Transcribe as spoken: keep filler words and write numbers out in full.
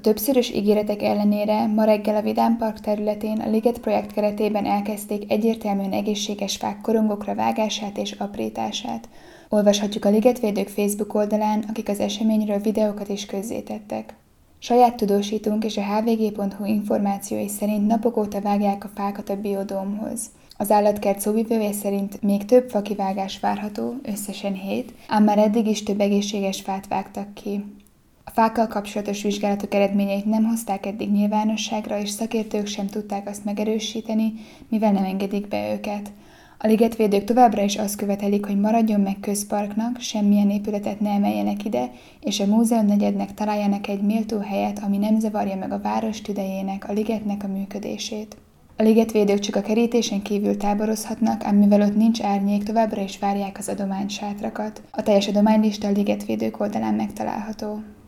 többszörös ígéretek ellenére ma reggel a Vidám Park területén a Liget projekt keretében elkezdték egyértelműen egészséges fák korongokra vágását és aprítását. Olvashatjuk a ligetvédők Facebook oldalán, akik az eseményről videókat is közzétettek. Saját tudósítónk és a há vé gé pont hú információi szerint napok óta vágják a fákat a biodómhoz. Az állatkert szóvivője szerint még több fakivágás várható, összesen hét, ám már eddig is több egészséges fát vágtak ki. A fákkal kapcsolatos vizsgálatok eredményeit nem hozták eddig nyilvánosságra, és szakértők sem tudták azt megerősíteni, mivel nem engedik be őket. A ligetvédők továbbra is azt követelik, hogy maradjon meg közparknak, semmilyen épületet ne emeljenek ide, és a múzeumnegyednek találjanak egy méltó helyet, ami nem zavarja meg a város tüdejének, a ligetnek a működését. A ligetvédők csak a kerítésen kívül táborozhatnak, ám mivel ott nincs árnyék, továbbra is várják az adománysátrakat. A teljes adománylista a ligetvédők oldalán megtalálható.